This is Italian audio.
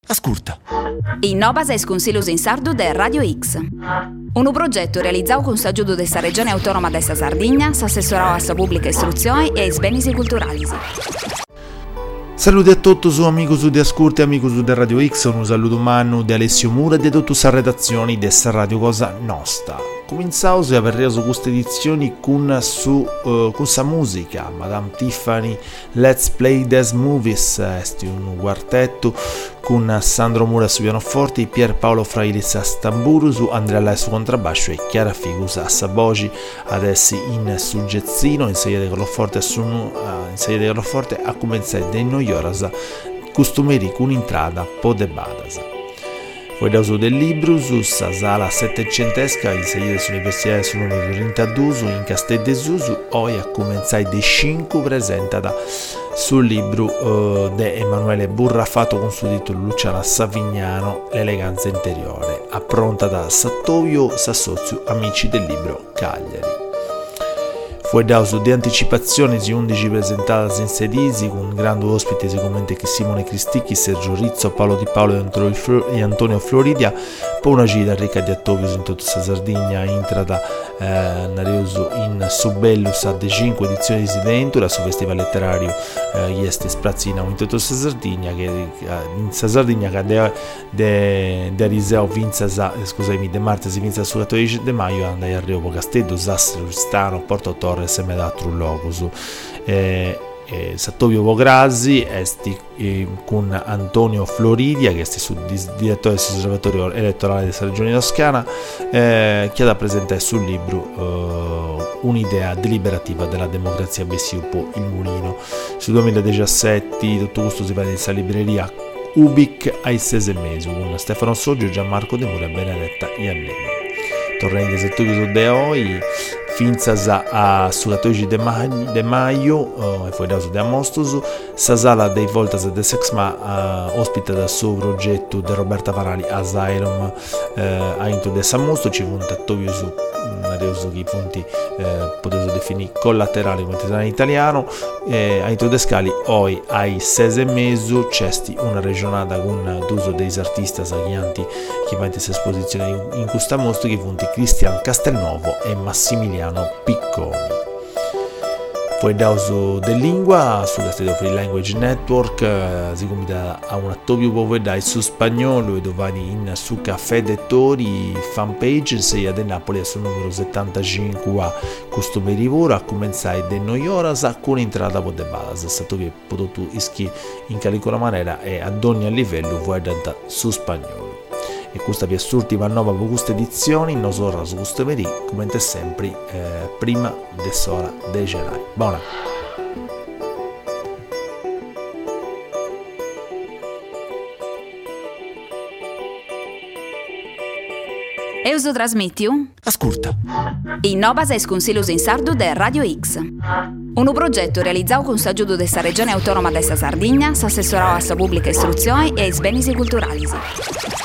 Ascolta. Innovas es Consiglios in Sardu de Radio X. Un progetto realizzato con s'aggiudo della Regione Autonoma de sa Sardegna, s'assessorò a sa pubblica istruzione e ai beni culturali. Saluti a tutti su amigos di Ascolti, amigos di Radio X, un saluto umano di Alessio Mura e di tutte le redazioni dessa Radio Cosa Nostra. Cominciamo a aver su queste edizioni con sa musica. Madame Tiffany, Let's Play These Movies, è un quartetto con Sandro Mura su pianoforte, Pierpaolo Frailis a tamburo, su Andrea Lai su contrabbasso e Chiara Figus a sabogi, adesso in suggezzino, in serie di forte a cominciare dei noioras, costumeri con entrata po' de badas. Poi da uso del libro su sa sala settecentesca in serie sull'università sul numero 32 in Castel de Susu, oggi a cominciare dei 5 presentata sul libro di Emanuele Burrafato con suo titolo Luciana Savignano, L'eleganza interiore, appronta da Sattovio Sassozio, amici del libro Cagliari. Fu dauso di anticipazioni di 11 presentate in sedisi con grandi ospiti come Simone Cristicchi, Sergio Rizzo, Paolo Di Paolo e Antonio Floridia, poi una gira ricca di attori in tutta la Sardegna, intrata Nareuso in Subellus a de 5 edizioni di Ventura su festival letterario Ieste Sprazzina in tutta la Sardegna che in Sardegna che de Riseo vinza de martesi vinza su 14 de maio andai a Rio Castello, Sassero, Stano, Porto Torre e me d'altro luogo su Sattovio Vograsi con Antonio Floridia che è direttore dell'osservatorio elettorale della regione toscana che ha presentato sul libro un'idea deliberativa della democrazia Bessiupo il Mulino sul 2017. Tutto questo si va nella libreria Ubic ai 6 mesi con Stefano Soggio, Gianmarco De Mura e Benedetta Iannelli. Tornando a Sattovio de oggi finzas a sulla 12 de maio e poi da de amostoso sa sala dei voltas de sexma ospita da suo progetto de Roberta Varali a Zairom a into de samosto ci punta tovio su adesso che i punti potete definire collaterali come in italiano a into de scali oi ai 6 mesi c'è una regionata con d'uso dei artisti agianti che va in questa esposizione in questa mostra che punti Cristian Castelnuovo e Massimiliano Picconi. Poi da uso del lingua sulla State Free Language Network si comincia a un attovio povedai su spagnolo e dovani in su Caffè Dettori fanpage sei ad Napoli sul numero 75 a costumeri vora a cominciare de noioras con entrata po' de balas attovio potuto ischi in calicola maniera e ad ogni livello vuoi data su spagnolo. E questa vi è l'ultima nuova per queste edizioni, non so su questo venerdì, come sempre, prima dell'ora dei gennaio. Buona! Euso trasmettiu? Ascolta! Innovas es Consiglios in Sardu de Radio X. Un progetto realizzato con s'aggiudo della Regione Autonoma de sa Sardegna, s'assessorò a sa pubblica istruzione e ai beni culturali.